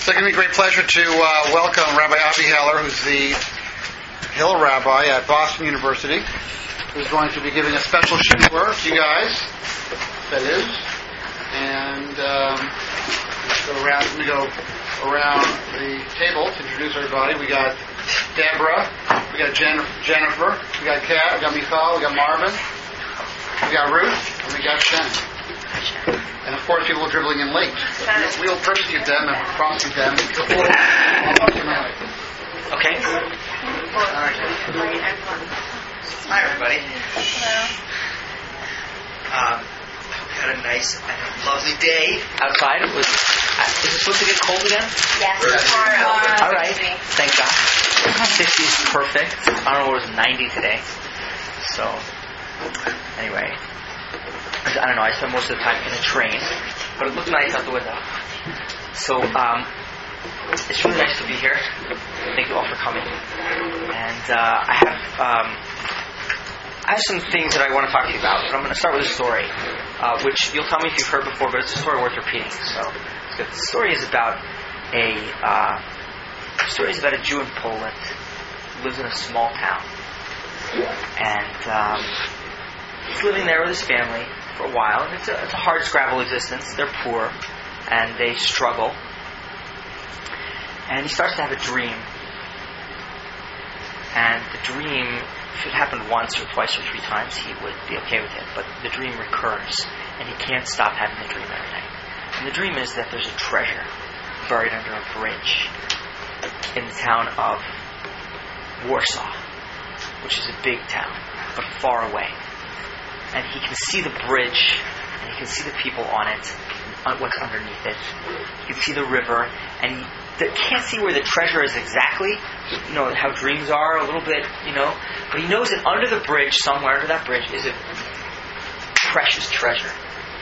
So it gives me great pleasure to welcome Rabbi Avi Heller, who's the Hill Rabbi at Boston University, who's going to be giving a special shiur to you guys. That is. And we go around the table to introduce everybody. We got Deborah, we got Jennifer, we got Kat, we got Michal, we got Marvin, we got Ruth, and we got Shannon. And of course, people dribbling in late. We'll persecute them and prosecute them. Okay. Hi, everybody. Hello. Had a nice and lovely day outside. Is it supposed to get cold again? Yes. Tomorrow. All right. Thank God. 60 is perfect. I don't know, it was 90 today. So, anyway. I don't know, I spent most of the time in a train, but it looked nice out the window. So, it's really nice to be here. Thank you all for coming. And I have some things that I want to talk to you about, but I'm going to start with a story, which you'll tell me if you've heard before, but it's a story worth repeating. So, it's good. The story is about a Jew in Poland who lives in a small town. And he's living there with his family for a while, and it's a hard scrabble existence. They're poor, and they struggle. And he starts to have a dream. And the dream, if it happened once or twice or three times, he would be okay with it. But the dream recurs, and he can't stop having the dream every night. And the dream is that there's a treasure buried under a bridge in the town of Warsaw, which is a big town, but far away. And he can see the bridge, and he can see the people on it, and what's underneath it. He can see the river, and he can't see where the treasure is exactly. You know how dreams are a little bit, But he knows that under the bridge, somewhere under that bridge, is a precious treasure.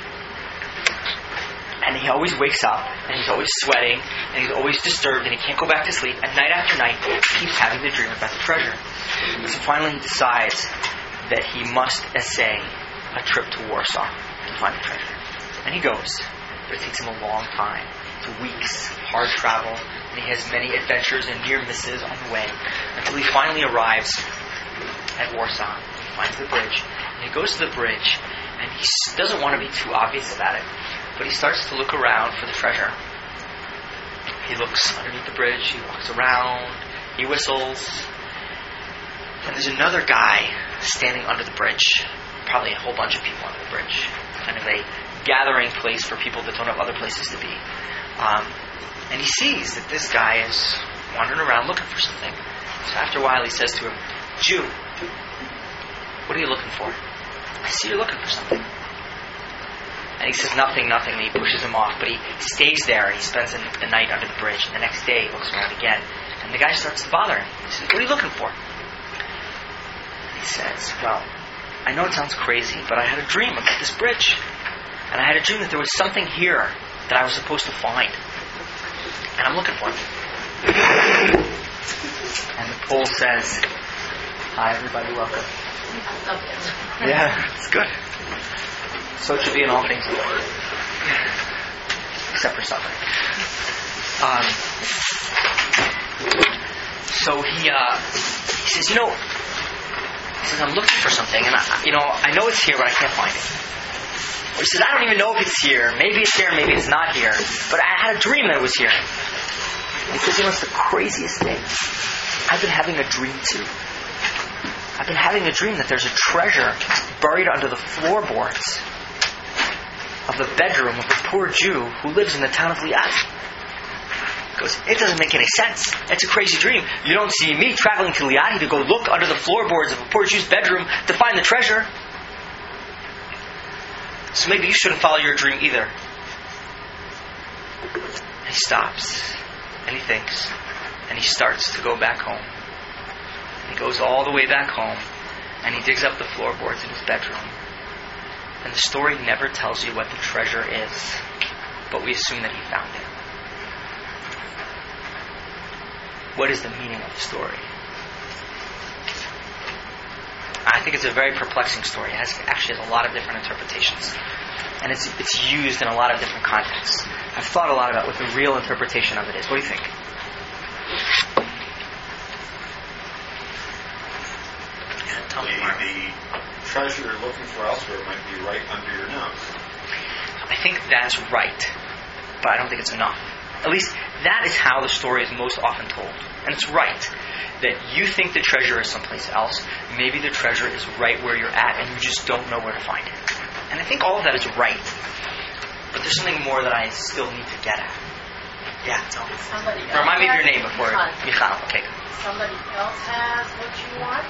And he always wakes up, and he's always sweating, and he's always disturbed, and he can't go back to sleep. And night after night, he keeps having the dream about the treasure. So finally he decides that he must essay a trip to Warsaw to find the treasure. And he goes. But it takes him a long time. It's weeks, hard travel, and he has many adventures and near misses on the way until he finally arrives at Warsaw. He finds the bridge, and he goes to the bridge, and he doesn't want to be too obvious about it, but he starts to look around for the treasure. He looks underneath the bridge, he walks around, he whistles, and there's another guy standing under the bridge. Probably a whole bunch of people under the bridge. Kind of a gathering place for people that don't have other places to be. And he sees that this guy is wandering around looking for something. So after a while he says to him, "Jew, what are you looking for? I see you're looking for something." And he says, nothing, and he pushes him off. But he stays there, and he spends the night under the bridge. And the next day he looks around again. And the guy starts to bother him. He says, "What are you looking for?" He says, "Well, I know it sounds crazy, but I had a dream about this bridge. And I had a dream that there was something here that I was supposed to find. And I'm looking for it." And the Pole says, "Hi, everybody, welcome." Yeah, it's good. So it should be in all things. Except for suffering. So he says, I'm looking for something, and I know it's here, but I can't find it. Or he says, I don't even know if it's here. Maybe it's here, maybe it's not here. But I had a dream that it was here. And he says, it's the craziest thing. I've been having a dream too. I've been having a dream that there's a treasure buried under the floorboards of the bedroom of a poor Jew who lives in the town of Liat. He goes, it doesn't make any sense. It's a crazy dream. You don't see me traveling to Liadi to go look under the floorboards of a poor Jew's bedroom to find the treasure. So maybe you shouldn't follow your dream either. And he stops, and he thinks, and he starts to go back home. And he goes all the way back home, and he digs up the floorboards in his bedroom. And the story never tells you what the treasure is, but we assume that he found it. What is the meaning of the story? I think it's a very perplexing story. It actually has a lot of different interpretations. And it's used in a lot of different contexts. I've thought a lot about what the real interpretation of it is. What do you think? Tell me, Mark. The treasure you're looking for elsewhere might be right under your nose. I think that's right, but I don't think it's enough. At least that is how the story is most often told. And it's right that you think the treasure is someplace else. Maybe the treasure is right where you're at and you just don't know where to find it. And I think all of that is right. But there's something more that I still need to get at. Yeah, tell me. Somebody else Remind me of your has name before. it. Michal, okay. Somebody else has what you want?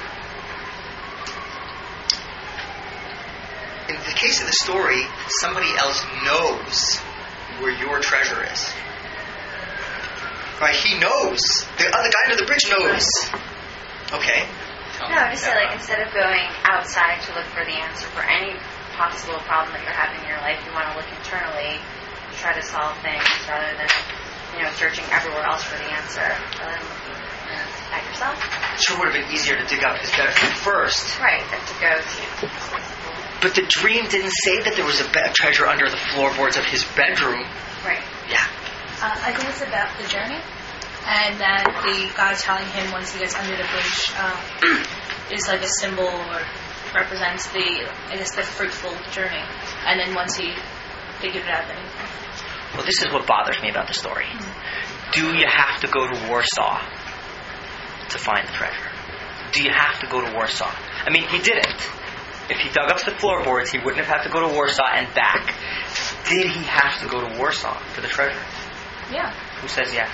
In the case of the story, somebody else knows where your treasure is. Right? He knows. The other guy under the bridge knows. Okay. No, just say, like, instead of going outside to look for the answer for any possible problem that you're having in your life, you want to look internally, try to solve things rather than, searching everywhere else for the answer, rather than looking at yourself. Sure would have been easier to dig up his bedroom first. Right, than to go to. But the dream didn't say that there was a treasure under the floorboards of his bedroom. Right. Yeah. I think it's about the journey, and that the guy telling him once he gets under the bridge is like a symbol or represents the fruitful journey. And then once he figured it out, then Well, this is what bothers me about the story. Do you have to go to Warsaw to find the treasure? Do you have to go to Warsaw? I mean, he didn't. If he dug up the floorboards, he wouldn't have had to go to Warsaw and back. Did he have to go to Warsaw for the treasure? yeah. Who says yes?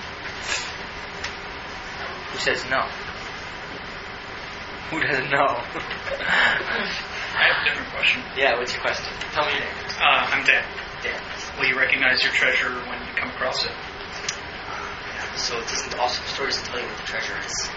Who says no? Who doesn't know? I have a different question. Yeah, what's your question? Tell me your name. I'm Dan. Dan. Will you recognize your treasure when you come across it? So it doesn't also, the story doesn't tell you what the treasure is.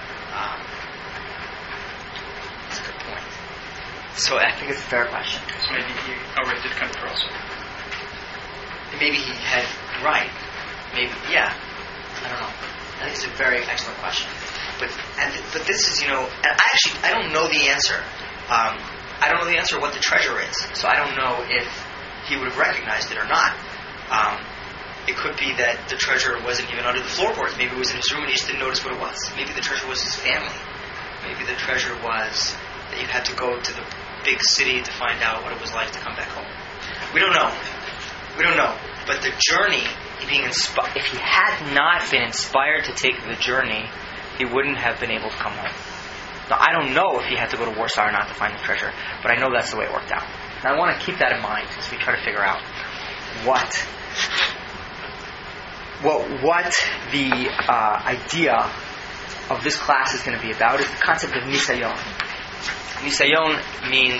That's a good point. So I think it's a fair question. So maybe he already did come across it. Maybe he had, right. Maybe, yeah. I don't know. I think it's a very excellent question. But this is, and I don't know the answer. I don't know the answer what the treasure is. So I don't know if he would have recognized it or not. It could be that the treasure wasn't even under the floorboards. Maybe it was in his room and he just didn't notice what it was. Maybe the treasure was his family. Maybe the treasure was that you had to go to the big city to find out what it was like to come back home. We don't know. We don't know. But the journey, if he had not been inspired to take the journey, he wouldn't have been able to come home. Now, I don't know if he had to go to Warsaw or not to find the treasure, but I know that's the way it worked out. And I want to keep that in mind as we try to figure out what the idea of this class is going to be about is the concept of nisayon. Nisayon means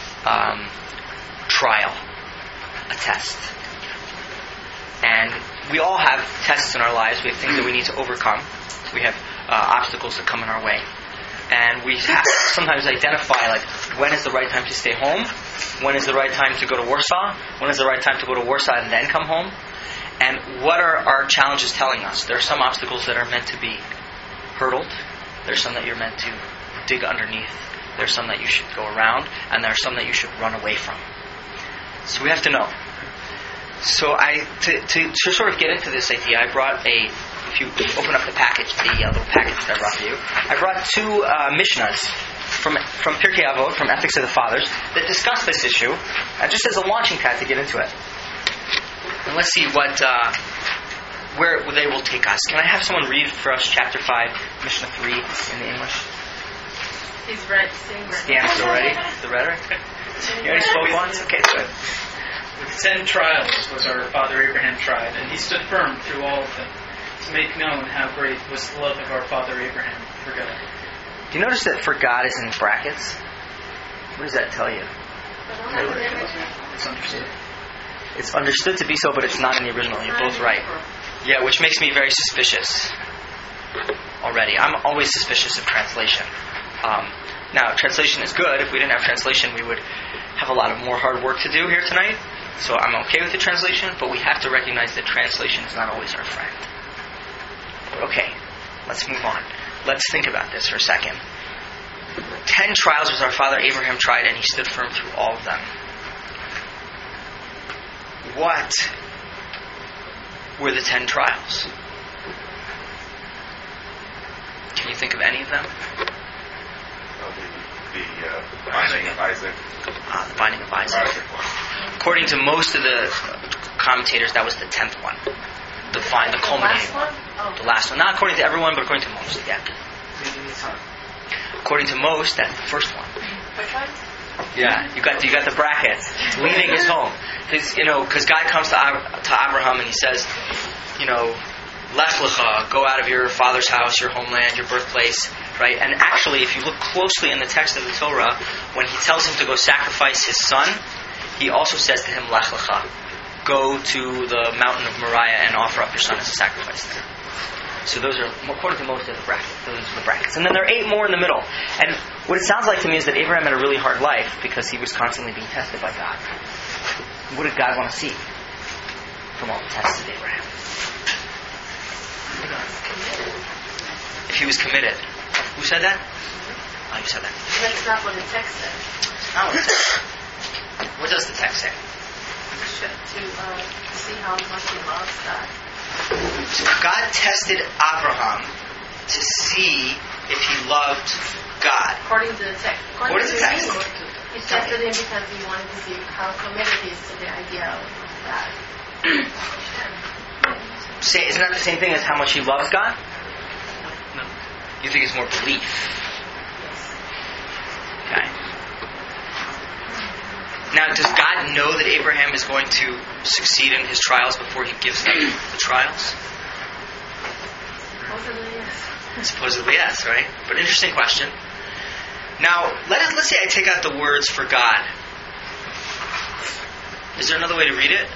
trial, a test. And we all have tests in our lives. We have things that we need to overcome. We have obstacles that come in our way. And we have to sometimes identify, like, when is the right time to stay home? When is the right time to go to Warsaw? When is the right time to go to Warsaw and then come home? And what are our challenges telling us? There are some obstacles that are meant to be hurdled. There's some that you're meant to dig underneath. There's some that you should go around. And there are some that you should run away from. So we have to know. So to sort of get into this idea, I brought if you open up the package, the little package that I brought for you, I brought two Mishnahs from Pirkei Avot, from Ethics of the Fathers, that discuss this issue, just as a launching pad to get into it. And let's see where they will take us. Can I have someone read for us chapter 5, Mishnah 3 in the English? He's ready. Stan's still ready? The rhetoric? You already spoke once? Okay, good. With 10 trials was our father Abraham tried, and he stood firm through all of them, to make known how great was the love of our father Abraham for God. Do you notice that for God is in brackets? What does that tell you? It's understood. It's understood to be so, but it's not in the original. You're both right. Yeah, which makes me very suspicious already. I'm always suspicious of translation. Now, translation is good. If we didn't have translation, we would have a lot of more hard work to do here tonight. So I'm okay with the translation, but we have to recognize that translation is not always our friend. Okay, let's move on. Let's think about this for a second. 10 trials was our father Abraham tried, and he stood firm through all of them. what were the 10 trials? Can you think of any of them? The binding of Isaac. The binding of Isaac. Isaac one. According to most of the commentators, that was the 10th one. The culminating one. The last one. Not according to everyone, but according to most. Yeah. According to most, that's the first one. Which one? Yeah, you got the brackets. Leaving his home, because God comes to Abraham and He says, Lech lecha, go out of your father's house, your homeland, your birthplace, right? And actually, if you look closely in the text of the Torah, when He tells him to go sacrifice his son, He also says to him, Lech lecha, go to the mountain of Moriah and offer up your son as a sacrifice there. So those are, according to most of the brackets, those are the brackets. And then there are 8 more in the middle. And what it sounds like to me is that Abraham had a really hard life because he was constantly being tested by God. What did God want to see from all the tests of Abraham? If he was committed. Who said that? Oh, you said that. That's not what the text says. Oh, what does the text say? To see how much he loves God. God tested Abraham to see if he loved God. According to the text. What is the text? He tested him because he wanted to see how committed he is to the idea of God. Isn't that the same thing as how much he loves God? No. You think it's more belief? Okay. Now, does God know that Abraham is going to succeed in his trials before He gives him the trials? Supposedly, yes. Supposedly, yes, right? But interesting question. Now, let's say I take out the words for God. Is there another way to read it?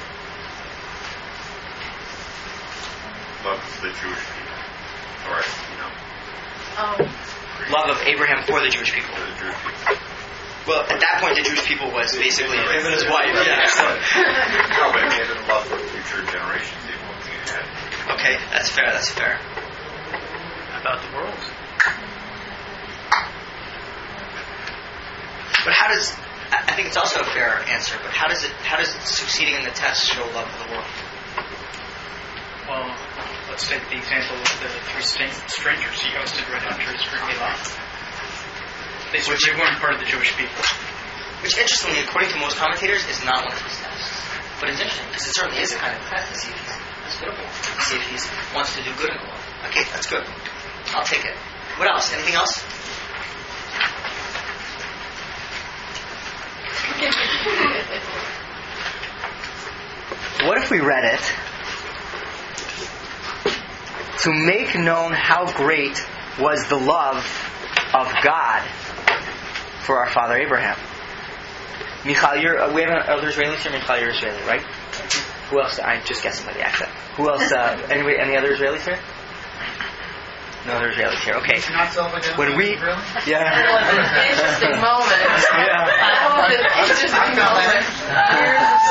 Loves the Jewish people. Or, Love of Abraham for the Jewish people. for the Jewish people. Well, at that point, the Jewish people was basically him and his wife. Yeah. No, but it made it love for future generations, even looking ahead. Okay, that's fair. About the world. But how does? I think it's also a fair answer. But how does succeeding in the test show love of the world? Well, let's take the example of the 3 strangers He hosted right after His great life. They weren't part of the Jewish people. Which, interestingly, according to most commentators, is not one of his tests. But it's interesting, because it certainly is a kind of test to see if he's hospitable, to see if he wants to do good in the world. Okay, that's good. I'll take it. What else? Anything else? What if we read it to make known how great was the love of God for our father Abraham? Michal, we have other Israelis here. Michal, you're Israeli, right? Who else? I'm just guessing by the accent. Who else? Any other Israelis here? No other Israelis here. Okay. When we, yeah. Interesting moment. Yeah. I hope it's interesting moment. Here's the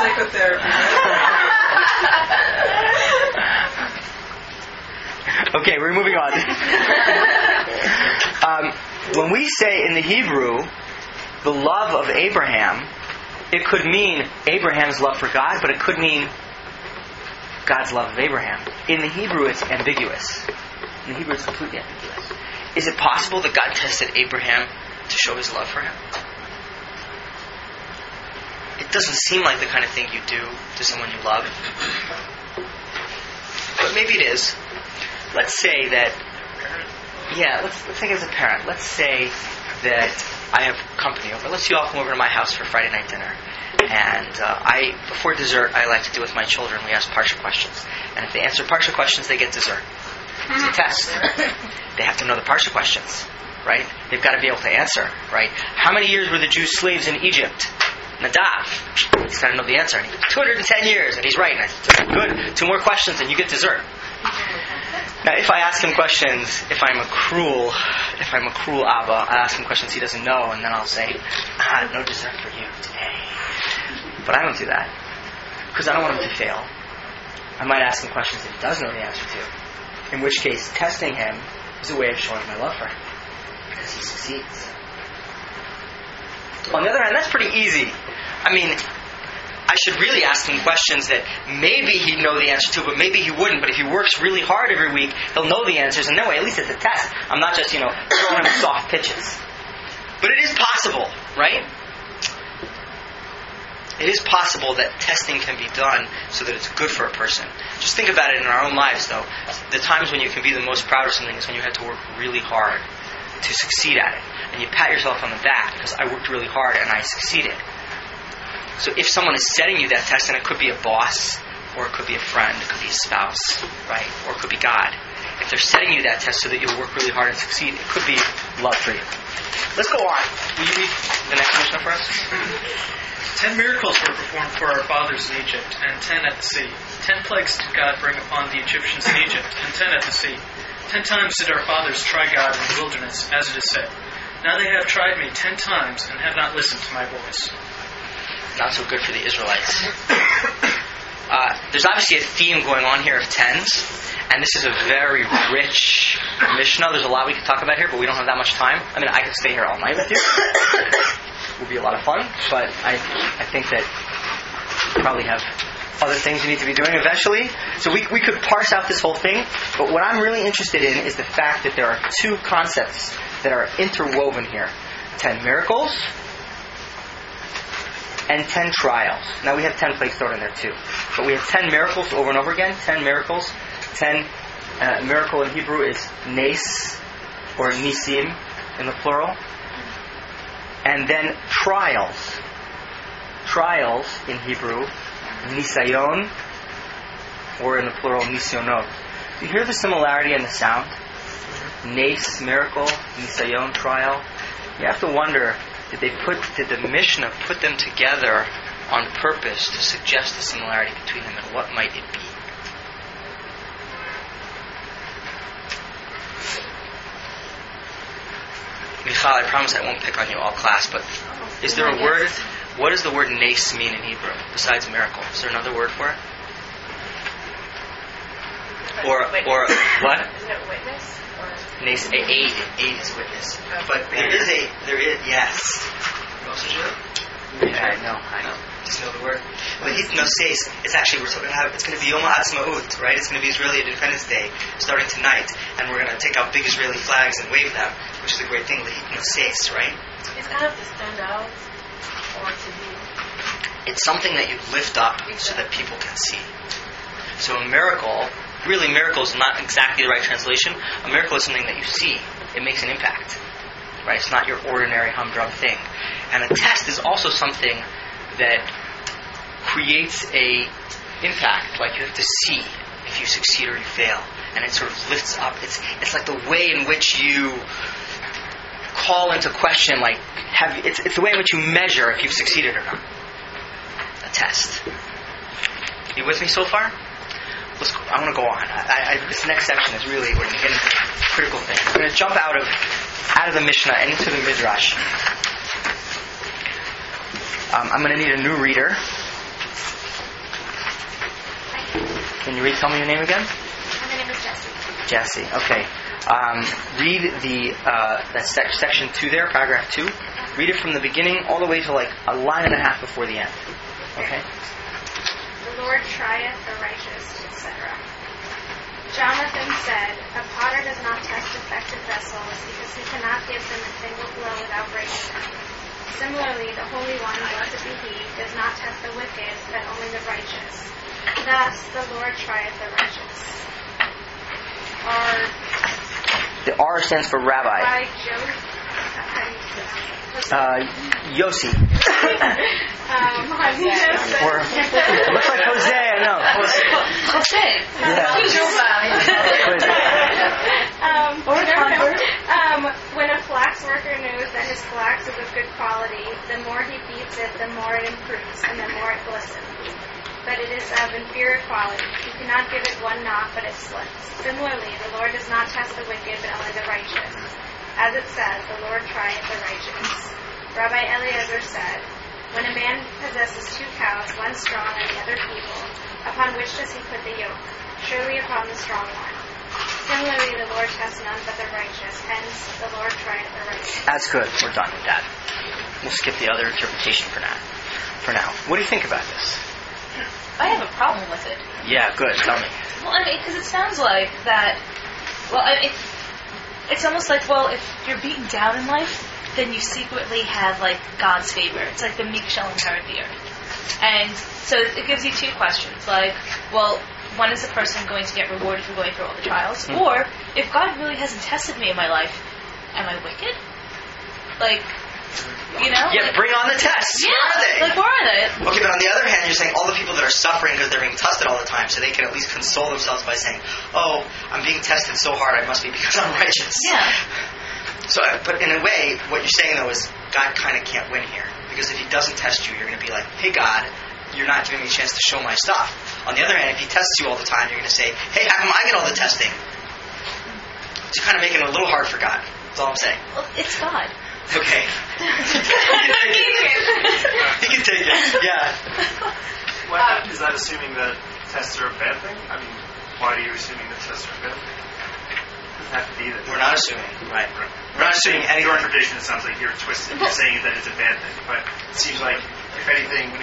psychotherapy. Okay, we're moving on. When we say in the Hebrew, the love of Abraham, it could mean Abraham's love for God, but it could mean God's love of Abraham. In the Hebrew, it's ambiguous. In the Hebrew, it's completely ambiguous. Is it possible that God tested Abraham to show His love for him? It doesn't seem like the kind of thing you do to someone you love. But maybe it is. Let's say that, let's take it as a parent. Let's say that I have company over. Let's say you all come over to my house for Friday night dinner. And before dessert, I like to do with my children, we ask Parsha questions. And if they answer Parsha questions, they get dessert. It's a test. They have to know the Parsha questions, right? They've got to be able to answer, right? How many years were the Jews slaves in Egypt? Nadav. He's got to know the answer. And he goes, 210 years. And he's right. And I said, good. 2 more questions and you get dessert. Now, if I ask him questions, if I'm a cruel Abba, I ask him questions he doesn't know, and then I'll say, no dessert for you today. But I don't do that, because I don't want him to fail. I might ask him questions that he does know the answer to, in which case, testing him is a way of showing my love for him, because he succeeds. On the other hand, that's pretty easy. I mean, I should really ask him questions that maybe he'd know the answer to, but maybe he wouldn't. But if he works really hard every week, he'll know the answers. And that way, at least it's a test. I'm not just, throwing him soft pitches. But it is possible, right? It is possible that testing can be done so that it's good for a person. Just think about it in our own lives, though. The times when you can be the most proud of something is when you had to work really hard to succeed at it. And you pat yourself on the back because I worked really hard and I succeeded. So if someone is setting you that test, and it could be a boss, or it could be a friend, it could be a spouse, right? Or it could be God. If they're setting you that test so that you'll work really hard and succeed, it could be love for you. Let's go on. Will you read the next Mishnah for us? 10 miracles were performed for our fathers in Egypt, and 10 at the sea. 10 plagues did God bring upon the Egyptians in Egypt, and 10 at the sea. 10 times did our fathers try God in the wilderness, as it is said. Now they have tried me 10 times and have not listened to my voice. Not so good for the Israelites. There's obviously a theme going on here of tens, and this is a very rich Mishnah. There's a lot we could talk about here, but we don't have that much time. I mean, I could stay here all night with you. It will be a lot of fun, but I think that you probably have other things you need to be doing eventually. So we could parse out this whole thing, but what I'm really interested in is the fact that there are two concepts that are interwoven here. 10 miracles and 10 trials. Now we have 10 plagues thrown in there too. But we have 10 miracles over and over again. 10 miracles. 10 miracle in Hebrew is nes, or nisim in the plural. And then trials. Trials in Hebrew, nisayon, or in the plural, nisyonot. You hear the similarity in the sound? Nes, miracle, nisayon, trial. You have to wonder, did the Mishnah put them together on purpose to suggest the similarity between them, and what might it be? Michal, I promise I won't pick on you all class, but is there a word? What does the word nes mean in Hebrew besides miracle? Is there another word for it? Or what? Isn't it witness? Nes, aid is witness. But there is yes. Yeah, I know. Just know the word. But hitnosis, it's actually, it's going to be Yom HaAtzmaut, right? It's going to be Israeli Independence Day, starting tonight, and we're going to take out big Israeli flags and wave them, which is a great thing, hitnosis, right? It's kind of to stand out, or to be... It's something that you lift up so that people can see. So a miracle, really miracle is not exactly the right translation. A miracle is something that you see. It makes an impact, right? It's not your ordinary humdrum thing. And a test is also something that creates a impact. Like you have to see if you succeed or you fail, and it sort of lifts up. It's like the way in which you call into question, like it's the way in which you measure if you've succeeded or not. A test. You with me so far? I want to go on. This next section is really we're going to get into critical things. I'm going to jump out of the Mishnah and into the Midrash. I'm going to need a new reader. Can you tell me your name again? My name is Jessie. Jessie. Okay. Read that section 2 there, paragraph 2. Read it from the beginning all the way to like a line and a half before the end. Okay. The Lord trieth the righteous, etc. Jonathan said, a potter does not test defective vessels because he cannot give them a single blow without breaking them. Similarly, the Holy One, blessed be He, does not test the wicked, but only the righteous. Thus, the Lord trieth the righteous. The R stands for rabbi. Yossi. Or it looks like Jose, I know. Jose. When a flax worker knows that his flax is of good quality, the more he beats it, the more it improves, and the more it glistens. But it is of inferior quality. He cannot give it one knot, but it slips. Similarly, the Lord does not test the wicked, but only the righteous. As it says, the Lord trieth the righteous. Rabbi Eliezer said, when a man possesses 2 cows, one strong and the other feeble, upon which does he put the yoke? Surely upon the strong one. Similarly, the Lord tests none but the righteous. Hence, the Lord trieth the righteous. That's good. We're done with that. We'll skip the other interpretation for now. What do you think about this? I have a problem with it. Yeah, good. Tell me. Well, I mean, because it sounds like that. Well, I mean, it's almost like, well, if you're beaten down in life, then you secretly have like God's favor. It's like the meek shall inherit the earth. And so it gives you two questions. Like, well, when is the person going to get rewarded for going through all the trials? Or if God really hasn't tested me in my life, am I wicked? Like, you know? Yeah, like, bring on the tests. yeah. Where are they? Like, where are they? Okay, but on the other hand, you're saying all the people that are suffering because they're being tested all the time, so they can at least console themselves by saying, oh, I'm being tested so hard, I must be because I'm righteous. Yeah. So, but in a way, what you're saying, though, is God kind of can't win here. Because if he doesn't test you, you're going to be like, hey, God, you're not giving me a chance to show my stuff. On the other hand, if he tests you all the time, you're going to say, hey, how come I get all the testing? So you're kind of making it a little hard for God. That's all I'm saying. Well, it's God. Okay. He can take it. Yeah. Well, is that assuming that tests are a bad thing? I mean, why are you assuming that tests are a bad thing? It doesn't have to be that. We're not assuming. Right. We're not assuming anything. Your interpretation, it sounds like you're twisted. You're saying that it's a bad thing. But it seems like, if anything,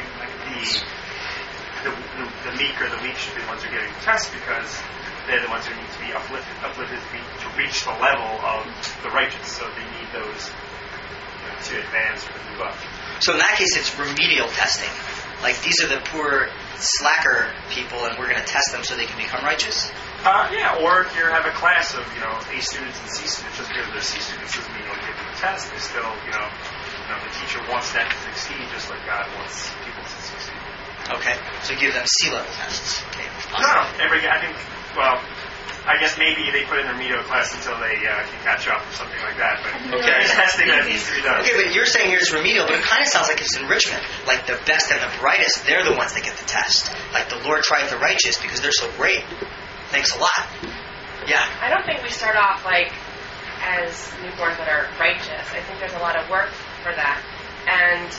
the meek or the weak should be the ones who are getting the test because they're the ones who need to be uplifted to reach the level of the righteous. So they need those to advance or to move up. So in that case, it's remedial testing. Like, these are the poor, slacker people, and we're going to test them so they can become righteous? Yeah, or if you have a class of, A students and C students, just because they're C students doesn't mean you don't give them a test. They still, the teacher wants them to succeed just like God wants people to succeed. Okay, so give them C-level tests. Okay. No, I guess maybe they put in their remedial class until they can catch up or something like that. But there's testing that needs to be done. Okay, but you're saying here it's remedial, but it kind of sounds like it's enrichment. Like the best and the brightest, they're the ones that get the test. Like the Lord tried the righteous because they're so great. Thanks a lot. Yeah. I don't think we start off like as newborns that are righteous. I think there's a lot of work for that. And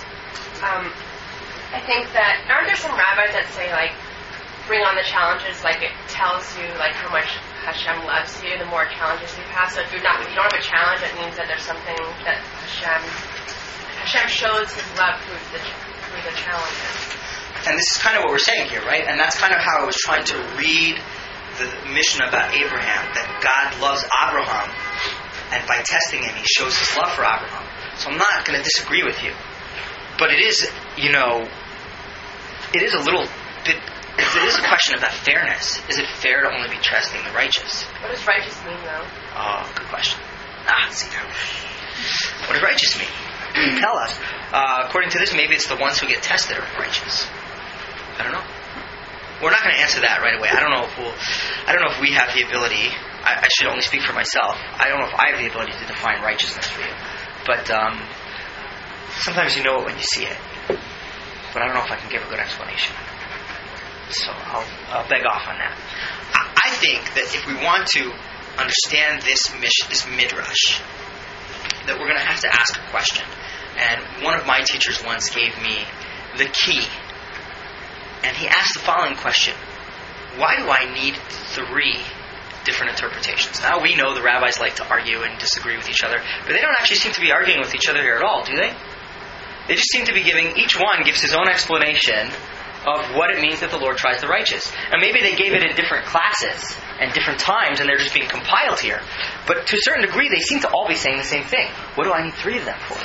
I think that, aren't there some rabbis that say like, bring on the challenges, like it tells you like how much Hashem loves you, the more challenges you have. So if you don't have a challenge, it means that there's something that Hashem shows his love through the challenges. And this is kind of what we're saying here, right? And that's kind of how I was trying to read the mission about Abraham, that God loves Abraham, and by testing him, he shows his love for Abraham. So I'm not going to disagree with you. But it is, it is a little bit, it is a question about fairness. Is it fair to only be testing the righteous? What does righteous mean, though? Oh, good question. See now. What does righteous mean? Tell us. According to this, maybe it's the ones who get tested are righteous. I don't know. We're not going to answer that right away. I don't know if we have the ability. I should only speak for myself. I don't know if I have the ability to define righteousness for you. But sometimes you know it when you see it. But I don't know if I can give a good explanation. So I'll beg off on that. I think that if we want to understand this midrash, that we're going to have to ask a question. And one of my teachers once gave me the key. And he asked the following question: why do I need 3 different interpretations? Now we know the rabbis like to argue and disagree with each other, but they don't actually seem to be arguing with each other here at all, do they? They just seem to be each one gives his own explanation of what it means that the Lord tries the righteous. And maybe they gave it in different classes and different times, and they're just being compiled here. But to a certain degree, they seem to all be saying the same thing. What do I need 3 of them for?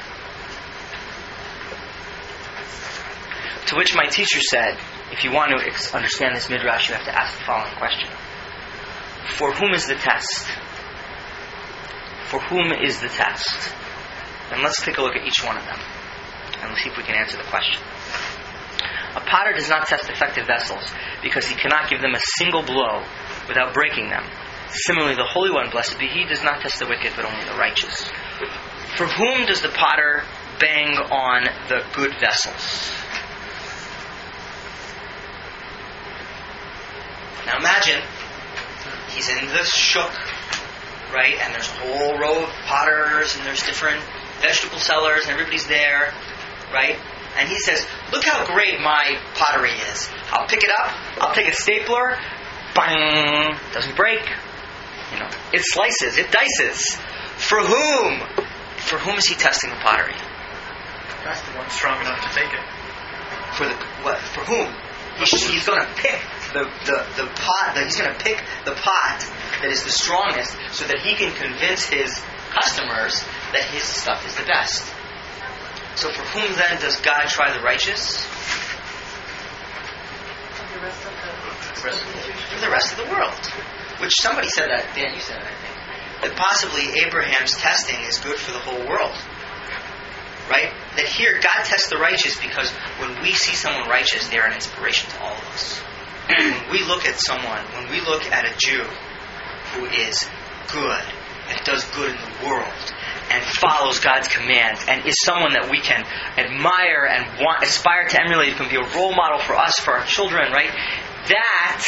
To which my teacher said, if you want to understand this midrash, you have to ask the following question. For whom is the test? For whom is the test? And let's take a look at each one of them. And let's see if we can answer the question. A potter does not test defective vessels because he cannot give them a single blow without breaking them. Similarly, the Holy One, blessed be He, does not test the wicked but only the righteous. For whom does the potter bang on the good vessels? Now imagine, he's in the shuk, right? And there's a whole row of potters, and there's different vegetable sellers, and everybody's there, right? And he says, look how great my pottery is. I'll pick it up, I'll take a stapler, bang, doesn't break. It slices, it dices. For whom? For whom is he testing the pottery? That's the one strong enough to take it. For whom? He's going to pick the pot. He's going to pick the pot that is the strongest, so that he can convince his customers that his stuff is the best. So for whom then does God try the righteous? For the rest of the world. Which somebody said that. Dan, you said it, I think. That possibly Abraham's testing is good for the whole world. Right? That here, God tests the righteous because when we see someone righteous, they are an inspiration to all of us. When we look at someone, when we look at a Jew who is good and does good in the world and follows God's commands and is someone that we can admire and aspire to emulate, can be a role model for us, for our children, right? That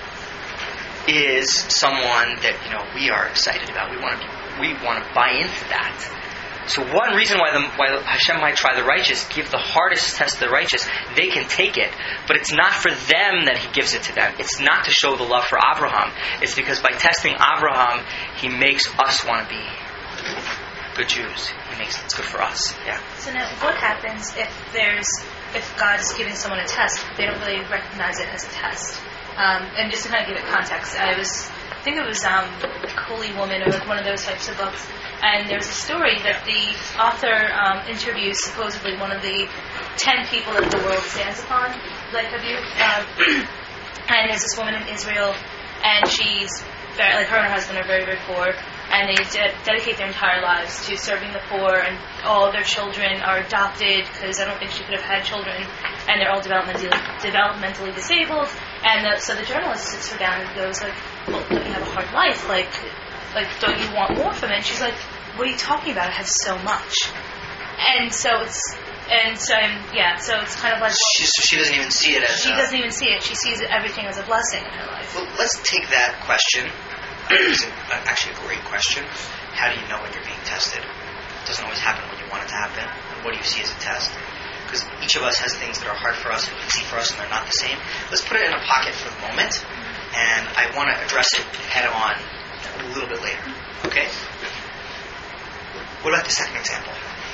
is someone that we are excited about. We want to buy into that. So one reason why Hashem might try the righteous, give the hardest test to the righteous, they can take it, but it's not for them that He gives it to them. It's not to show the love for Abraham. It's because by testing Abraham, He makes us want to be good Jews. It's good for us. Yeah. So now, what happens if God is giving someone a test, they don't really recognize it as a test? And just to kind of give it context, I think it was Holy Woman or one of those types of books. And there's a story that the author interviews supposedly one of the 10 people that the world stands upon. Like, have you? And there's this woman in Israel, and she's very, her and her husband are very, very poor, and they dedicate their entire lives to serving the poor, and all of their children are adopted because I don't think she could have had children, and they're all developmentally disabled. And so the journalist sits her down and goes like, "Well, don't you have a hard life? Like, don't you want more from it?" And she's like, "What are you talking about? It has so much." And so it's kind of like she doesn't even see it as. She doesn't even see it. She sees everything as a blessing in her life. Well, let's take that question. It's actually a great question. How do you know when you're being tested? It doesn't always happen when you want it to happen. What do you see as a test? Because each of us has things that are hard for us and easy for us, and they're not the same. Let's put it in a pocket for the moment, and I want to address it head on a little bit later. Okay? What about the second example?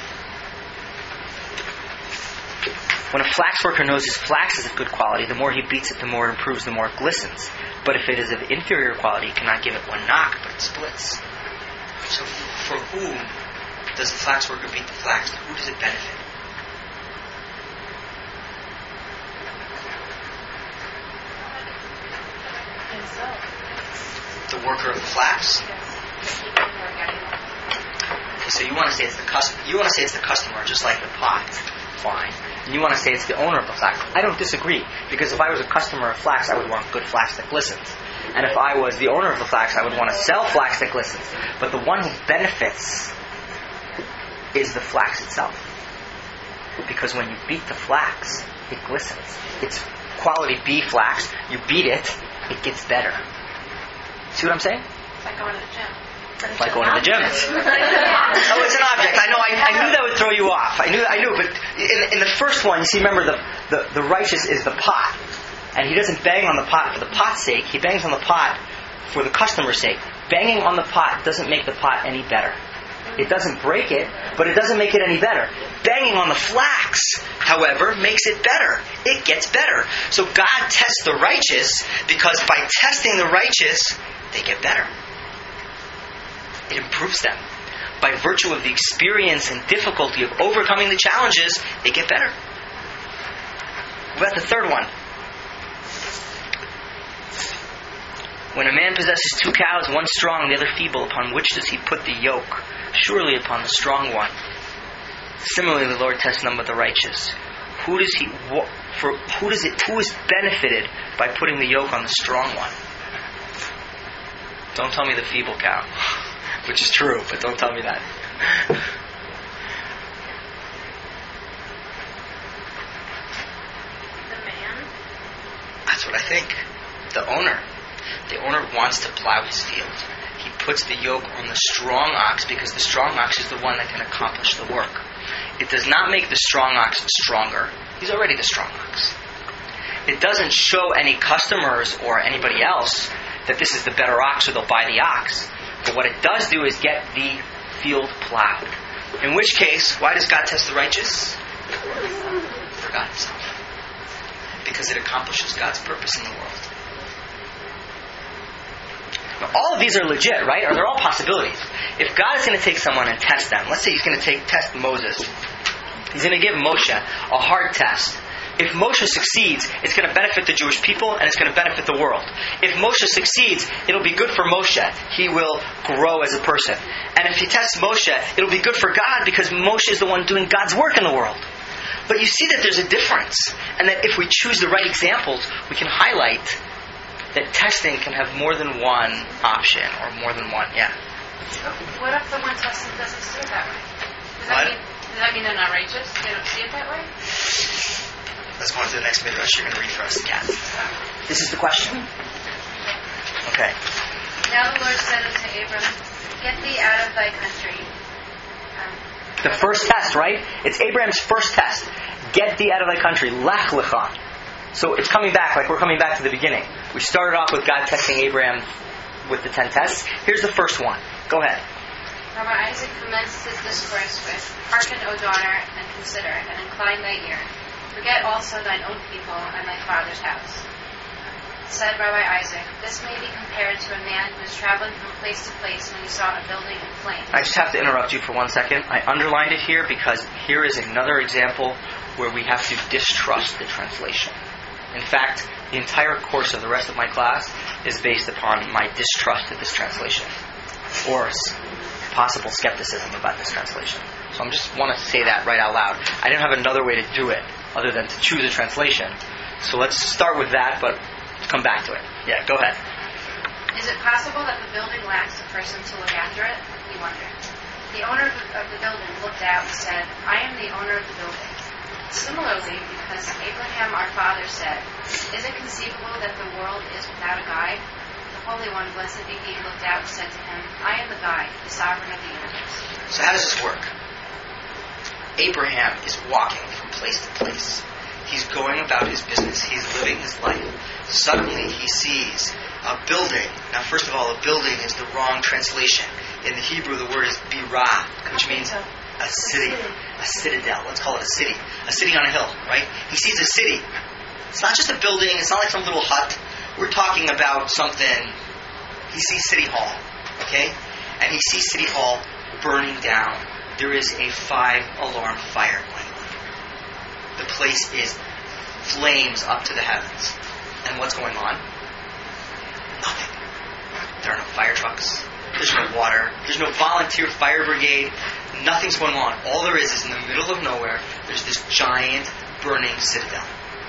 When a flax worker knows his flax is of good quality, the more he beats it, the more it improves, the more it glistens. But if it is of inferior quality, he cannot give it one knock, but it splits. So for whom does the flax worker beat the flax? Who does it benefit? The worker of the flax? Okay, so you want to say it's the customer, just like the pot. Fine. And you want to say it's the owner of the flax. I don't disagree, because if I was a customer of flax, I would want good flax that glistens. And if I was the owner of the flax, I would want to sell flax that glistens. But the one who benefits is the flax itself. Because when you beat the flax, it glistens. It's quality B flax. You beat it, it gets better. See what I'm saying? It's like going to the gym. Like going to the gym. Oh, it's an object. I know. I knew that would throw you off. I knew. But in the first one, you see, remember the righteous is the pot, and he doesn't bang on the pot for the pot's sake. He bangs on the pot for the customer's sake. Banging on the pot doesn't make the pot any better. It doesn't break it, but it doesn't make it any better. Banging on the flax, however, makes it better. It gets better. So God tests the righteous because by testing the righteous, they get better. It improves them. By virtue of the experience and difficulty of overcoming the challenges, they get better. What about the third one? When a man possesses 2 cows, one strong, the other feeble, upon which does he put the yoke? Surely upon the strong one. Similarly, the Lord tests none but the righteous. Who is benefited by putting the yoke on the strong one? Don't tell me the feeble cow. Which is true, but don't tell me that. The man? That's what I think. The owner. The owner wants to plow his field. He puts the yoke on the strong ox because the strong ox is the one that can accomplish the work. It does not make the strong ox stronger. He's already the strong ox. It doesn't show any customers or anybody else that this is the better ox or they'll buy the ox. But what it does do is get the field plowed. In which case, why does God test the righteous? For God Himself. because it accomplishes God's purpose in the world. Now, all of these are legit, right? Or they're all possibilities. If God is going to take someone and test them, let's say He's going to test Moses. He's going to give Moshe a hard test. If Moshe succeeds, it's going to benefit the Jewish people and it's going to benefit the world. If Moshe succeeds, it'll be good for Moshe. He will grow as a person. And if he tests Moshe, it'll be good for God because Moshe is the one doing God's work in the world. But you see that there's a difference. And that if we choose the right examples, we can highlight that testing can have more than one option or more than one. Yeah. What if the one tested doesn't see it that way? Does that mean they're not righteous? They don't see it that way? Let's go on to the next midrash. You're going to read for us, Kat. This is the question. Okay. Now the Lord said unto Abram, Get thee out of thy country. The first test, right? It's Abraham's first test. Get thee out of thy country. Lech lecha. So it's coming back, like we're coming back to the beginning. We started off with God testing Abraham with the 10 tests. Here's the first one. Go ahead. Rabbi Isaac commenced his discourse with, Hearken, O daughter, and consider, and incline thy ear. Forget also thine own people and thy father's house. Said Rabbi Isaac, this may be compared to a man who is traveling from place to place when he saw a building in flames. I just have to interrupt you for 1 second. I underlined it here because here is another example where we have to distrust the translation. In fact, the entire course of the rest of my class is based upon my distrust of this translation, or possible skepticism about this translation. So I just want to say that right out loud. I didn't have another way to do it other than to choose a translation. So let's start with that, but come back to it. Yeah, go ahead. Is it possible that the building lacks a person to look after it? He wondered. The owner of the building looked out and said, I am the owner of the building. Similarly, because Abraham our father said, Is it conceivable that the world is without a guide? The Holy One, blessed be He, looked out and said to him, I am the guide, the sovereign of the universe. So how does this work? Abraham is walking from place to place. He's going about his business. He's living his life. Suddenly he sees a building. Now, first of all, a building is the wrong translation. In the Hebrew, the word is birah, which means a city, a citadel. Let's call it a city on a hill, right? He sees a city. It's not just a building. It's not like some little hut. We're talking about something. He sees City Hall, okay? And he sees City Hall burning down. There is a 5-alarm fire going on. The place is flames up to the heavens. And what's going on? Nothing. There are no fire trucks. There's no water. There's no volunteer fire brigade. Nothing's going on. All there is in the middle of nowhere, there's this giant burning citadel.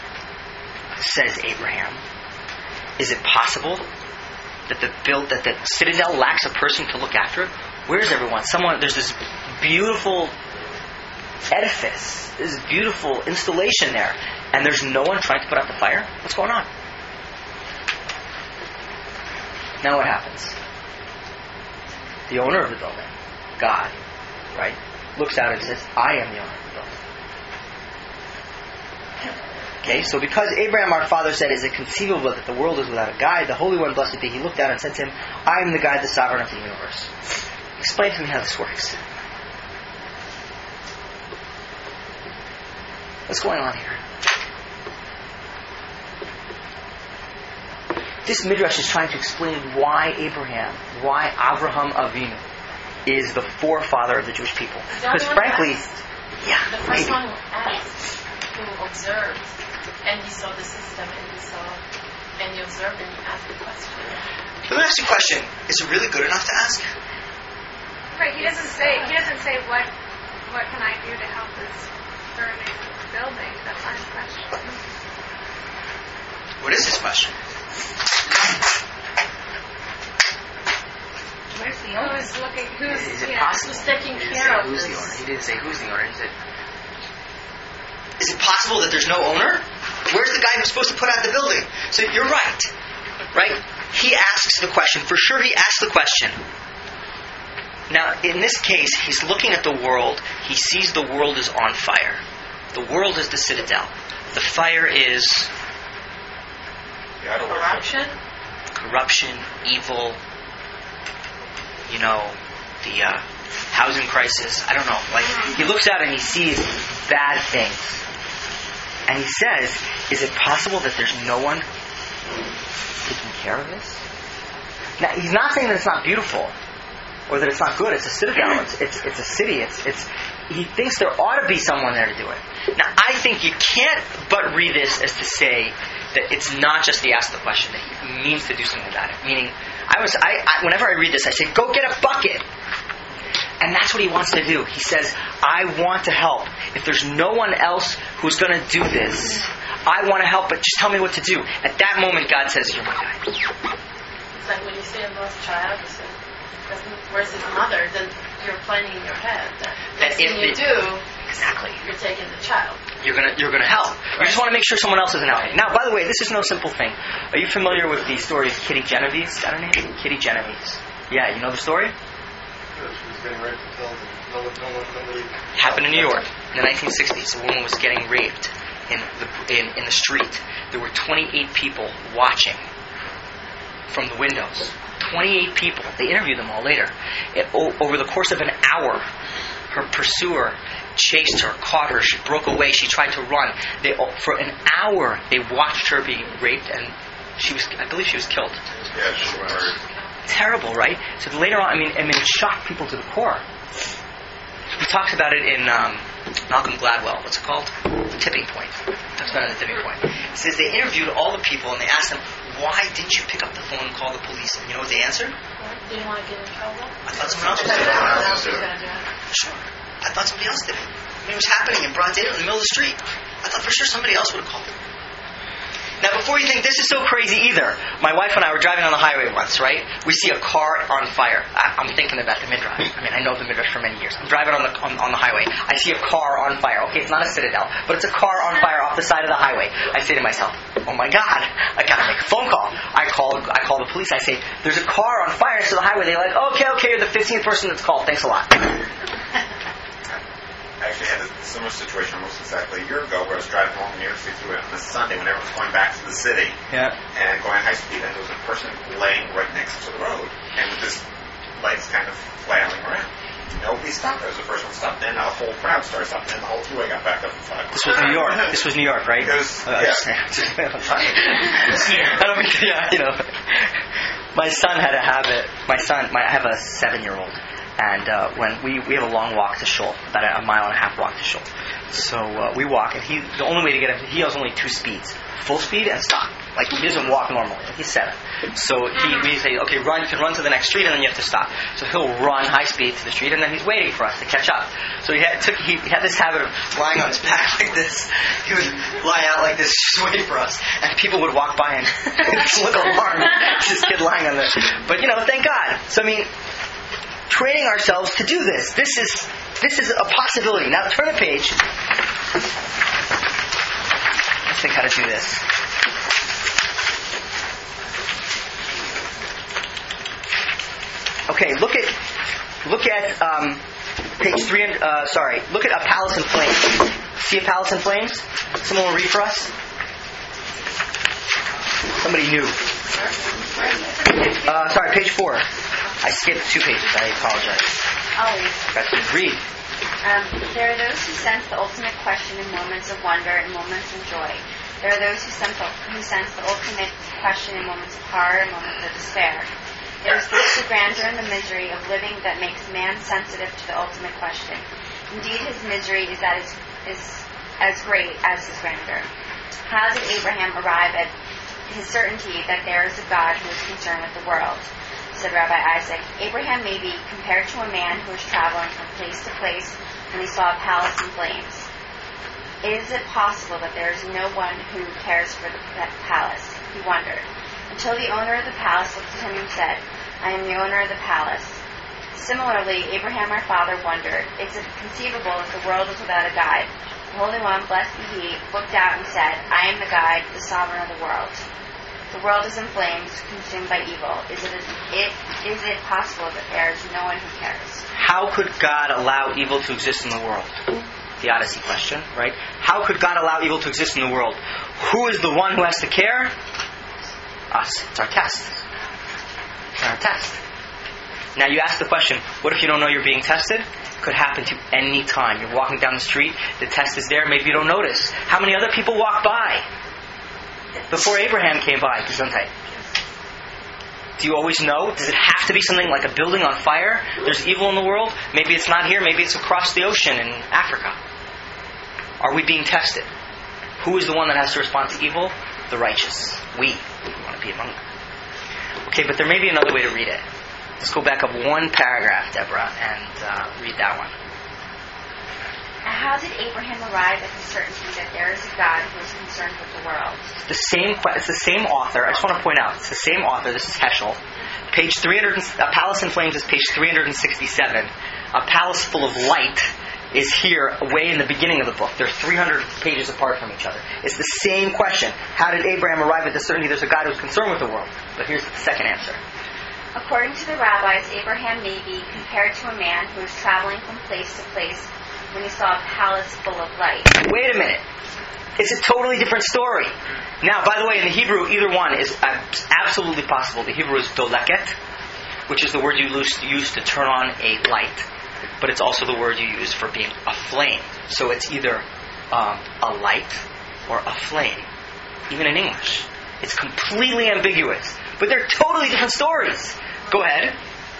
Says Abraham, is it possible that the citadel lacks a person to look after it? Where's everyone? There's this beautiful edifice, this beautiful installation there, and there's no one trying to put out the fire? What's going on? Now what happens? The owner of the building, God, right, looks out and says, I am the owner of the building. Okay, so because Abraham our father said, is it conceivable that the world is without a guide, the Holy One, blessed be He, looked out and said to him, I am the guide, the sovereign of the universe. Explain to me how this works. What's going on here? This midrash is trying to explain why Avraham Avinu is the forefather of the Jewish people. Because frankly, the first one asked, who observed, and he saw the system, and he observed, and he asked the question. Let me ask you a question. Is it really good enough to ask? Right, he doesn't say what can I do to help this burning building. That's not his question. What is his question? Where's the owner? Is it possible? Who's taking care of who's this? the owner? He didn't say who's the owner. He said, is it possible that there's no owner? Where's the guy who's supposed to put out the building? So you're right. He asks the question. For sure he asks the question. Now, in this case, he's looking at the world. He sees the world is on fire. The world is the citadel. The fire is corruption, evil, the housing crisis. I don't know. He looks out and he sees bad things. And he says, is it possible that there's no one taking care of this? Now, he's not saying that it's not beautiful or that it's not good. It's a citadel. It's a city. He thinks there ought to be someone there to do it. Now, I think you can't but read this as to say that it's not just he asked the question, that he means to do something about it. Meaning, whenever I read this, I say, go get a bucket. And that's what he wants to do. He says, I want to help. If there's no one else who's going to do this, I want to help, but just tell me what to do. At that moment, God says, you're my guy. It's like when you see a lost child, you say, where's his mother? Then you're planning in your head that next thing you do, exactly, you're taking the child. You're gonna help. Right. You just want to make sure someone else isn't helping. Now, by the way, this is no simple thing. Are you familiar with the story of Kitty Genovese? Is that her name? Kitty Genovese. Yeah, you know the story? She was getting raped and killed, and nobody... Happened in New York in the 1960s. A woman was getting raped in the street. There were 28 people watching from the windows. 28 people. They interviewed them all later. Over the course of an hour, her pursuer chased her, caught her. She broke away. She tried to run. For an hour, they watched her being raped, and I believe she was killed. Yeah, she was. Terrible, right? So later on, it shocked people to the core. He talks about it in Malcolm Gladwell. What's it called? The Tipping Point. He talks about it in The Tipping Point. He says they interviewed all the people and they asked them, why didn't you pick up the phone and call the police? And you know what they answered? Didn't want to get in trouble? I thought someone else was doing it. Sure. I thought somebody else did it. It was happening in broad daylight in the middle of the street. I thought for sure somebody else would have called it. Now, before you think this is so crazy either, my wife and I were driving on the highway once, right? We see a car on fire. I'm thinking about the Midrash. I know the Midrash for many years. I'm driving on the highway. I see a car on fire. Okay, it's not a citadel, but it's a car on fire off the side of the highway. I say to myself, oh my God, I gotta make a phone call. I call the police. I say, there's a car on fire next to the highway. They're like, okay, you're the 15th person that's called. Thanks a lot. I actually had a similar situation almost exactly a year ago where I was driving home in New York City through on a Sunday when everyone was going back to the city and going high speed, and there was a person laying right next to the road and with his legs kind of flailing around. Nobody stopped. There was the first one stopped, then a whole crowd started stopping, and the whole two-way got back up in 5 minutes. This was New York, right? It was, I don't mean to, my son had a habit. I have a 7-year-old. And when we have a long walk to Shul, about a mile and a half walk to Shul. So we walk, and the only way to get him, he has only 2 speeds: full speed and stop. Like he doesn't walk normally. He's 7. So we say, okay, run. You can run to the next street, and then you have to stop. So he'll run high speed to the street, and then he's waiting for us to catch up. So he had this habit of lying on his back like this. He would lie out like this, just waiting for us, and people would walk by and look alarmed. This kid lying on this. But thank God. So training ourselves to do this. This is a possibility. Now turn the page. Let's think how to do this. Okay, look at page 3. Look at a palace in flames. See a palace in flames? Someone will read for us. Somebody new. Page 4. I skipped 2 pages. I apologize. Read. There are those who sense the ultimate question in moments of wonder and moments of joy. There are those who sense the ultimate question in moments of horror and moments of despair. It is this the grandeur and the misery of living that makes man sensitive to the ultimate question. Indeed, his misery is as great as his grandeur. How did Abraham arrive at his certainty that there is a God who is concerned with the world? Said Rabbi Isaac, Abraham may be compared to a man who was traveling from place to place when he saw a palace in flames. Is it possible that there is no one who cares for the palace? He wondered, until the owner of the palace looked at him and said, I am the owner of the palace. Similarly, Abraham our father wondered, is it conceivable that the world is without a guide? The Holy One, blessed be He, looked out and said, I am the guide, the sovereign of the world. The world is in flames, consumed by evil. Is it possible that there is no one who cares? How could God allow evil to exist in the world? The Odyssey question, right? How could God allow evil to exist in the world? Who is the one who has to care? Us. It's our test. Now you ask the question, what if you don't know you're being tested? could happen to any time. You're walking down the street, the test is there, maybe you don't notice. How many other people walked by before Abraham came by? Do you always know? Does it have to be something like a building on fire? There's evil in the world. Maybe it's not here. Maybe it's across the ocean in Africa. Are we being tested? Who is the one that has to respond to evil? The righteous. We want to be among them. Okay, but there may be another way to read it. Let's go back up one paragraph, Deborah, and read that one. How did Abraham arrive at the certainty that there is a God who is concerned with the world? It's the same author. I just want to point out, it's the same author. This is Heschel. Page 300. A Palace in Flames is page 367. A Palace Full of Light is here, way in the beginning of the book. They're 300 pages apart from each other. It's the same question. How did Abraham arrive at the certainty there's a God who's concerned with the world? But here's the second answer. According to the rabbis, Abraham may be compared to a man who was traveling from place to place when he saw a palace full of light. Wait a minute. It's a totally different story. Now, by the way, in the Hebrew, either one is absolutely possible. The Hebrew is doleket, which is the word you use to turn on a light. But it's also the word you use for being a flame. So it's either a light or a flame. Even in English. It's completely ambiguous. But they're totally different stories. Go ahead.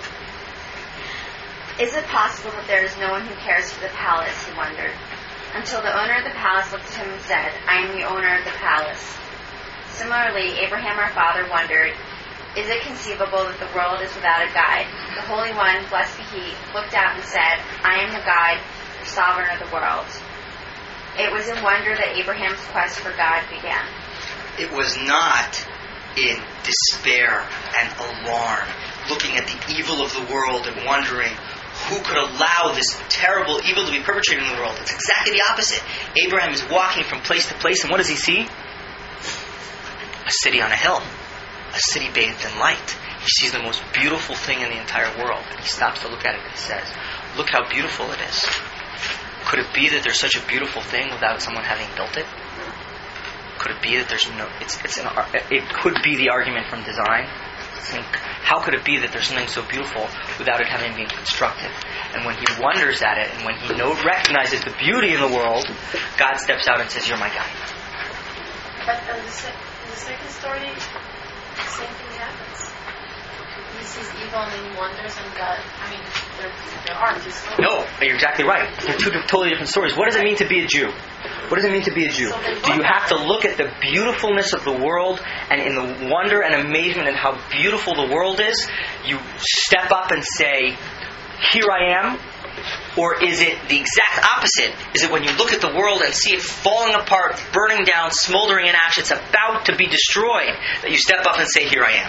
Is it possible that there is no one who cares for the palace, he wondered, until the owner of the palace looked at him and said, I am the owner of the palace. Similarly, Abraham our father wondered, is it conceivable that the world is without a guide? The Holy One, blessed be He, looked out and said, I am the guide, the sovereign of the world. It was in wonder that Abraham's quest for God began. It was not in despair and alarm, looking at the evil of the world and wondering who could allow this terrible evil to be perpetrated in the world. It's exactly the opposite. Abraham is walking from place to place, and what does he see? A city on a hill. A city bathed in light. He sees the most beautiful thing in the entire world, and he stops to look at it and he says, look how beautiful it is. Could it be that there's such a beautiful thing without someone having built it? Could it be that there's no... It could be the argument from design. Think, how could it be that there's something so beautiful without it having been constructed? And when he wonders at it, and when he recognizes the beauty in the world, God steps out and says, you're my guide. But in the second story, the same thing happens. He sees evil and then he wonders, and God, there aren't these stories. No, you're exactly right. They're two totally different stories. What does it mean to be a Jew? What does it mean to be a Jew? Do you have to look at the beautifulness of the world, and in the wonder and amazement at how beautiful the world is, you step up and say, here I am? Or is it the exact opposite? Is it when you look at the world and see it falling apart, burning down, smoldering in ash, it's about to be destroyed, that you step up and say, here I am?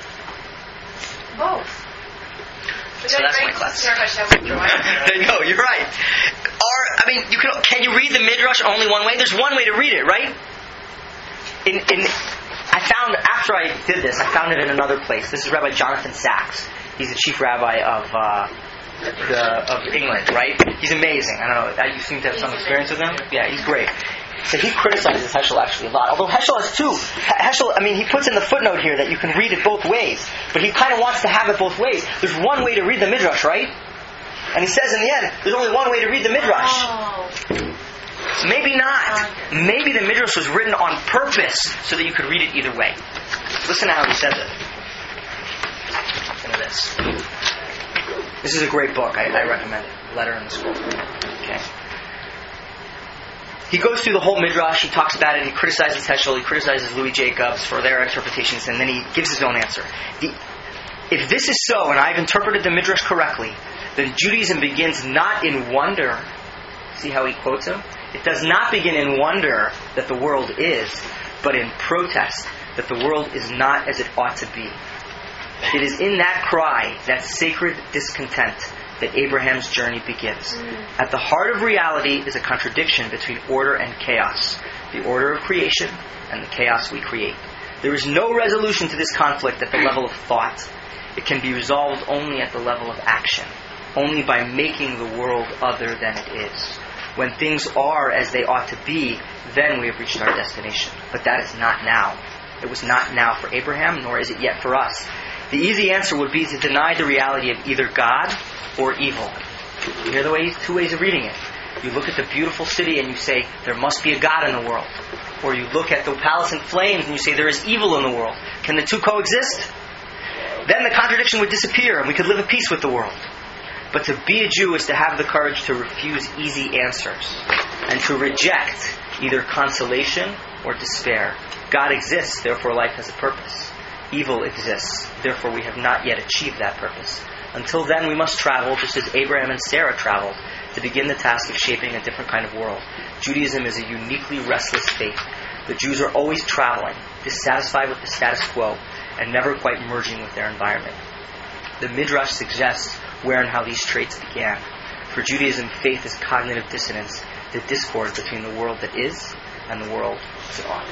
Both. So that's my class. There you go, you're right. Can you read the Midrash only one way? There's one way to read it, right? I found, after I did this, I found it in another place. This is Rabbi Jonathan Sachs. He's the chief rabbi of England, right? He's amazing. I don't know, you seem to have some experience with him? Yeah, he's great. So he criticizes Heschel actually a lot. Although Heschel has two. Heschel, he puts in the footnote here that you can read it both ways. But he kind of wants to have it both ways. There's one way to read the Midrash, right? And he says in the end, there's only one way to read the Midrash. Oh. Maybe not. Maybe the Midrash was written on purpose so that you could read it either way. Listen to how he says it. Listen to this. This is a great book. I recommend it. Letter in the School. Okay. He goes through the whole Midrash, he talks about it, he criticizes Heschel, he criticizes Louis Jacobs for their interpretations, and then he gives his own answer. If this is so, and I've interpreted the Midrash correctly, then Judaism begins not in wonder. See how he quotes him? It does not begin in wonder that the world is, but in protest that the world is not as it ought to be. It is in that cry, that sacred discontent, that Abraham's journey begins. At the heart of reality is a contradiction between order and chaos. The order of creation and the chaos we create. There is no resolution to this conflict at the level of thought. It can be resolved only at the level of action. Only by making the world other than it is. When things are as they ought to be, then we have reached our destination. But that is not now. It was not now for Abraham, nor is it yet for us. The easy answer would be to deny the reality of either God or evil. You hear two ways of reading it. You look at the beautiful city and you say, there must be a God in the world. Or you look at the palace in flames and you say, there is evil in the world. Can the two coexist? Then the contradiction would disappear and we could live at peace with the world. But to be a Jew is to have the courage to refuse easy answers and to reject either consolation or despair. God exists, therefore life has a purpose. Evil exists, therefore we have not yet achieved that purpose. Until then, we must travel just as Abraham and Sarah traveled to begin the task of shaping a different kind of world. Judaism is a uniquely restless faith. The Jews are always traveling, dissatisfied with the status quo, and never quite merging with their environment. The Midrash suggests where and how these traits began. For Judaism, faith is cognitive dissonance, the discord between the world that is and the world that ought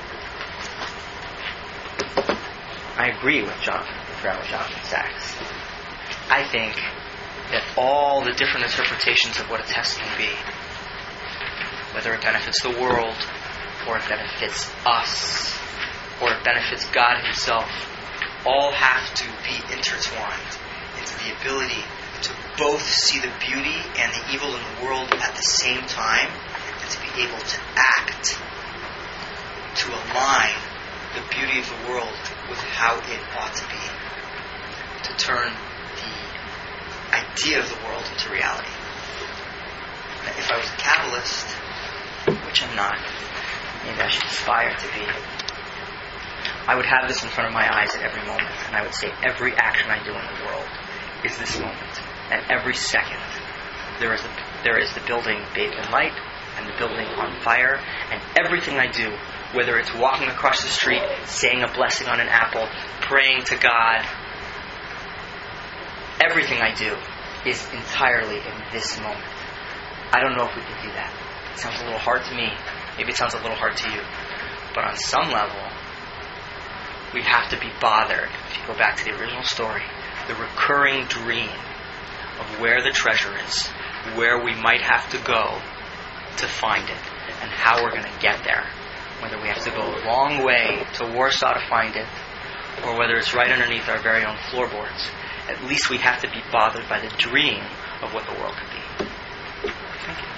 to be. I agree with Rabbi Jonathan Sachs. I think that all the different interpretations of what a test can be, whether it benefits the world, or it benefits us, or it benefits God Himself, all have to be intertwined into the ability to both see the beauty and the evil in the world at the same time, and to be able to act to align the beauty of the world with how it ought to be, to turn the idea of the world into reality. Now, if I was a Kabbalist, which I'm not, maybe I should aspire to be, I would have this in front of my eyes at every moment, and I would say every action I do in the world is this moment, and every second there is the building bathed in light and the building on fire, and everything I do, whether it's walking across the street, saying a blessing on an apple, praying to God, everything I do is entirely in this moment. I don't know if we can do that. It sounds a little hard to me. Maybe it sounds a little hard to you. But on some level, we have to be bothered. If you go back to the original story, the recurring dream of where the treasure is, where we might have to go to find it, and how we're going to get there. Whether we have to go a long way to Warsaw to find it, or whether it's right underneath our very own floorboards. At least we have to be bothered by the dream of what the world could be. Thank you.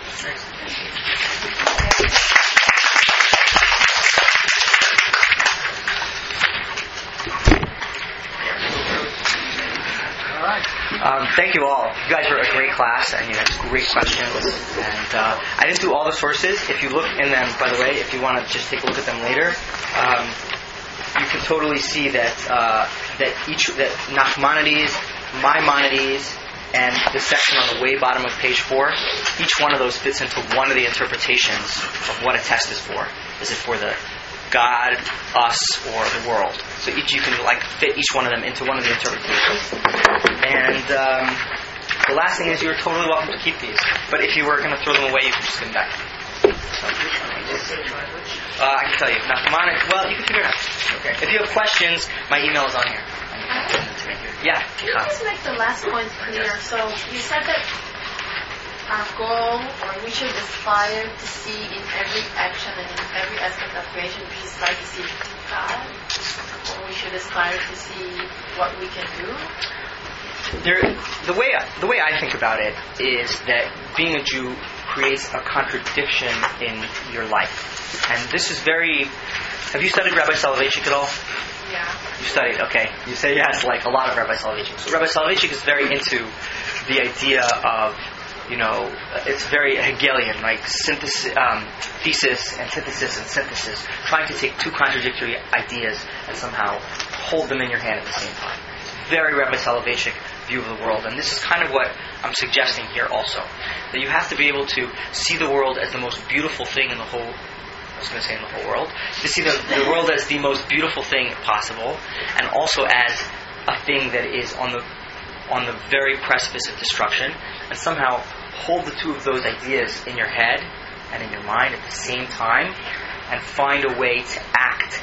Thank you all. You guys were a great class, and you had great questions. And I didn't do all the sources. If you look in them, by the way, if you want to just take a look at them later, you can totally see that Nachmanides, Maimonides, and the section on the way bottom of page 4, each one of those fits into one of the interpretations of what a test is for. Is it for the God, us, or the world? So you can fit each one of them into one of the interpretations. And the last thing is you're totally welcome to keep these. But if you were going to throw them away, you can just give them back. I can tell you. Well, you can figure it out. Okay. If you have questions, my email is on here. Yeah. Can you just make the last point clear? So you said that our goal, or we should aspire to see in every action and in every aspect of creation, we should aspire to see God, or we should aspire to see what we can do. The way I think about it is that being a Jew creates a contradiction in your life, and this is very. Have you studied Rabbi Soloveitchik at all? Yeah. You studied, okay. You say yes, like a lot of Rabbi Soloveitchik. So Rabbi Soloveitchik is very into the idea of, it's very Hegelian, like synthesis, thesis, antithesis, and synthesis, trying to take two contradictory ideas and somehow hold them in your hand at the same time. It's very Rabbi Soloveitchik view of the world, and this is kind of what I'm suggesting here also. That you have to be able to see the world as the most beautiful thing in the whole world, to see the world as the most beautiful thing possible, and also as a thing that is on the very precipice of destruction, and somehow hold the two of those ideas in your head and in your mind at the same time, and find a way to act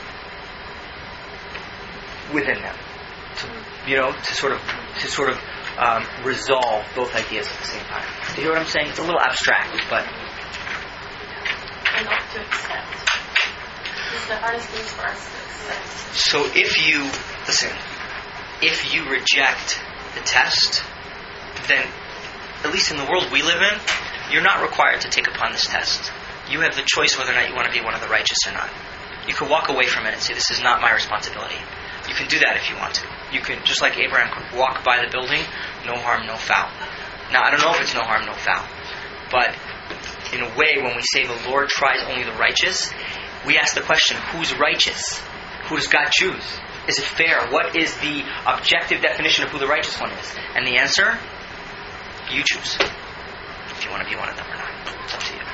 within them, to sort of resolve both ideas at the same time. Do you hear what I'm saying? It's a little abstract, but. And not to accept. It's the hardest thing for us to accept. So if you reject the test, then at least in the world we live in, you're not required to take upon this test. You have the choice whether or not you want to be one of the righteous or not. You can walk away from it and say, this is not my responsibility. You can do that if you want to. You can, just like Abraham could walk by the building, no harm, no foul. Now, I don't know if it's no harm, no foul. But in a way, when we say the Lord tries only the righteous, we ask the question, who's righteous? Who does God choose? Is it fair? What is the objective definition of who the righteous one is? And the answer, you choose. If you want to be one of them or not. It's up to you.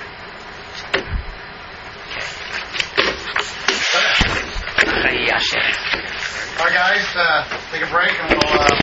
All right, guys, take a break and we'll...